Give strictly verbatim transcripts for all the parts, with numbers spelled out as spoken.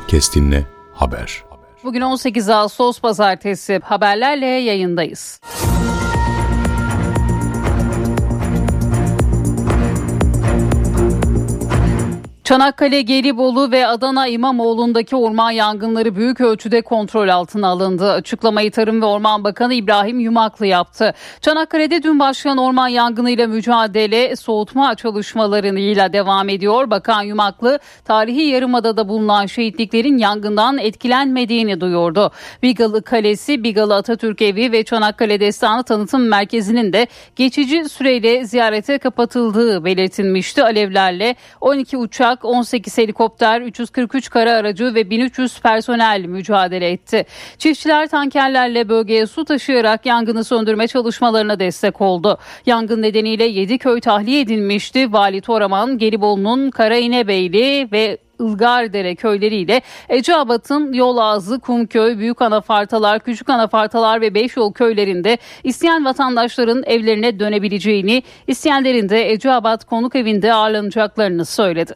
Kestinle Haber. Bugün on sekiz Ağustos Pazartesi, haberlerle yayındayız. Çanakkale, Gelibolu ve Adana İmamoğlu'ndaki orman yangınları büyük ölçüde kontrol altına alındı. Açıklamayı Tarım ve Orman Bakanı İbrahim Yumaklı yaptı. Çanakkale'de dün başlayan orman yangınıyla mücadele soğutma çalışmalarıyla devam ediyor. Bakan Yumaklı, tarihi Yarımada'da bulunan şehitliklerin yangından etkilenmediğini duyurdu. Bigalı Kalesi, Bigalı Atatürk Evi ve Çanakkale Destanı Tanıtım Merkezi'nin de geçici süreyle ziyarete kapatıldığı belirtilmişti. Alevlerle on iki uçak, on sekiz helikopter, üç yüz kırk üç kara aracı ve bin üç yüz personel mücadele etti. Çiftçiler tankerlerle bölgeye su taşıyarak yangını söndürme çalışmalarına destek oldu. Yangın nedeniyle yedi köy tahliye edilmişti. Vali Toraman, Gelibolu'nun Karainebeyli ve Ilgardere köyleriyle Eceabat'ın Yolağızı, Kumköy, Büyük Anafartalar, Küçük Anafartalar ve Beşyol köylerinde isteyen vatandaşların evlerine dönebileceğini, isteyenlerin de Eceabat konuk evinde ağırlanacaklarını söyledi.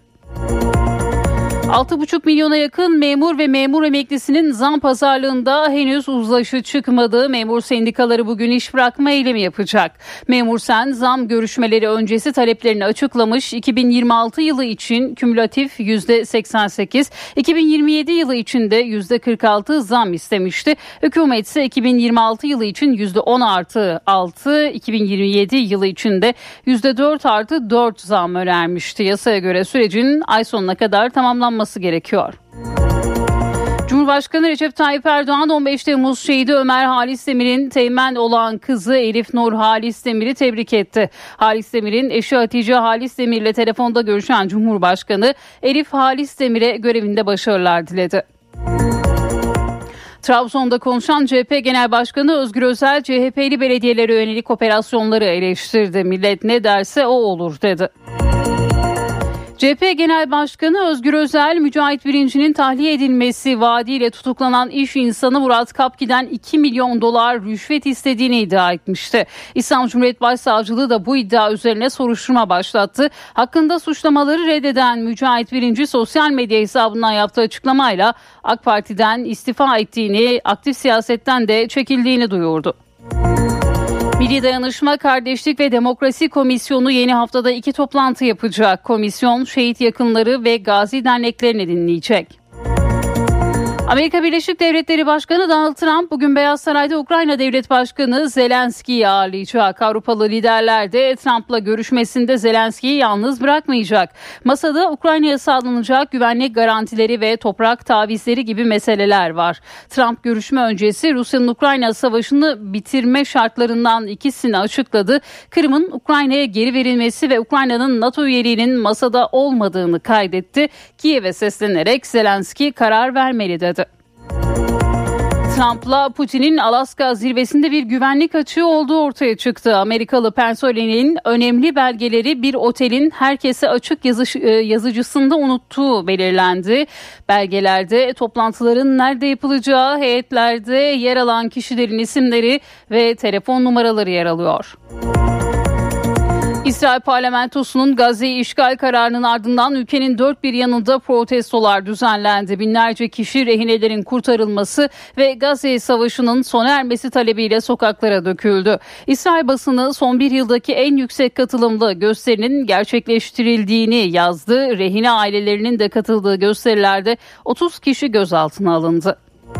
altı buçuk milyona yakın memur ve memur emeklisinin zam pazarlığında henüz uzlaşı çıkmadı. Memur sendikaları bugün iş bırakma eylemi yapacak. Memur Sen zam görüşmeleri öncesi taleplerini açıklamış. iki bin yirmi altı yılı için kümülatif yüzde seksen sekiz, iki bin yirmi yedi yılı için de yüzde kırk altı zam istemişti. Hükümet ise iki bin yirmi altı yılı için yüzde on artı altı, iki bin yirmi yedi yılı için de yüzde dört artı dört zam önermişti. Yasaya göre sürecin ay sonuna kadar tamamlanması gerekiyor. Cumhurbaşkanı Recep Tayyip Erdoğan on beş Temmuz şehidi Ömer Halis Demir'in teğmen olan kızı Elif Nur Halis Demir'i tebrik etti. Halis Demir'in eşi Hatice Halis Demir'le telefonda görüşen Cumhurbaşkanı Elif Halis Demir'e görevinde başarılar diledi. Trabzon'da konuşan C H P Genel Başkanı Özgür Özel, C H P'li belediyelere yönelik operasyonları eleştirdi. Millet ne derse o olur dedi. C H P Genel Başkanı Özgür Özel, Mücahit Birinci'nin tahliye edilmesi vaadiyle tutuklanan iş insanı Murat Kapki'den iki milyon dolar rüşvet istediğini iddia etmişti. İstanbul Cumhuriyet Başsavcılığı da bu iddia üzerine soruşturma başlattı. Hakkında suçlamaları reddeden Mücahit Birinci sosyal medya hesabından yaptığı açıklamayla AK Parti'den istifa ettiğini, aktif siyasetten de çekildiğini duyurdu. Milli Dayanışma, Kardeşlik ve Demokrasi Komisyonu yeni haftada iki toplantı yapacak. Komisyon, şehit yakınları ve gazi derneklerini dinleyecek. Amerika Birleşik Devletleri Başkanı Donald Trump bugün Beyaz Saray'da Ukrayna Devlet Başkanı Zelenski'yi ağırlayacak. Avrupalı liderler de Trump'la görüşmesinde Zelenski'yi yalnız bırakmayacak. Masada Ukrayna'ya sağlanacak güvenlik garantileri ve toprak tavizleri gibi meseleler var. Trump görüşme öncesi Rusya'nın Ukrayna savaşını bitirme şartlarından ikisini açıkladı. Kırım'ın Ukrayna'ya geri verilmesi ve Ukrayna'nın NATO üyeliğinin masada olmadığını kaydetti. Kiev'e seslenerek Zelenski karar vermeli dedi. Trump'la Putin'in Alaska zirvesinde bir güvenlik açığı olduğu ortaya çıktı. Amerikalı personelin önemli belgeleri bir otelin herkese açık yazı, yazıcısında unuttuğu belirlendi. Belgelerde toplantıların nerede yapılacağı, heyetlerde yer alan kişilerin isimleri ve telefon numaraları yer alıyor. İsrail parlamentosunun Gazze'yi işgal kararının ardından ülkenin dört bir yanında protestolar düzenlendi. Binlerce kişi rehinelerin kurtarılması ve Gazze Savaşı'nın sona ermesi talebiyle sokaklara döküldü. İsrail basını son bir yıldaki en yüksek katılımlı gösterinin gerçekleştirildiğini yazdı. Rehine ailelerinin de katıldığı gösterilerde otuz kişi gözaltına alındı.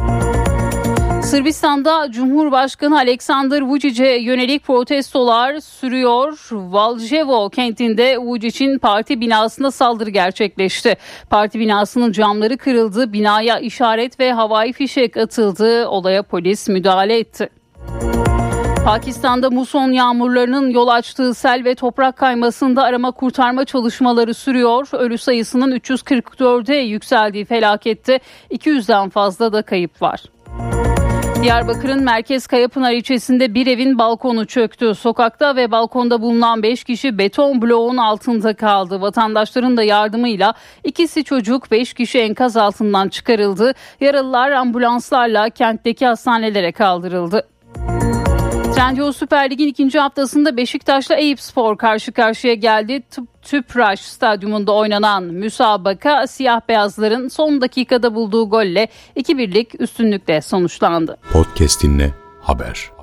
Sırbistan'da Cumhurbaşkanı Aleksandar Vučić'e yönelik protestolar sürüyor. Valjevo kentinde Vučić'in parti binasına saldırı gerçekleşti. Parti binasının camları kırıldı, binaya işaret ve havai fişek atıldı. Olaya polis müdahale etti. Pakistan'da muson yağmurlarının yol açtığı sel ve toprak kaymasında arama kurtarma çalışmaları sürüyor. Ölü sayısının üç yüz kırk dörde yükseldiği felakette iki yüzden fazla da kayıp var. Diyarbakır'ın Merkez Kayapınar ilçesinde bir evin balkonu çöktü. Sokakta ve balkonda bulunan beş kişi beton bloğun altında kaldı. Vatandaşların da yardımıyla ikisi çocuk, beş kişi enkaz altından çıkarıldı. Yaralılar ambulanslarla kentteki hastanelere kaldırıldı. Trendyol Süper Lig'in ikinci haftasında Beşiktaş'la Eyüpspor karşı karşıya geldi. Tüpraş Stadyumunda oynanan müsabaka siyah beyazların son dakikada bulduğu golle iki birlik üstünlükle sonuçlandı. Podcast dinle, haber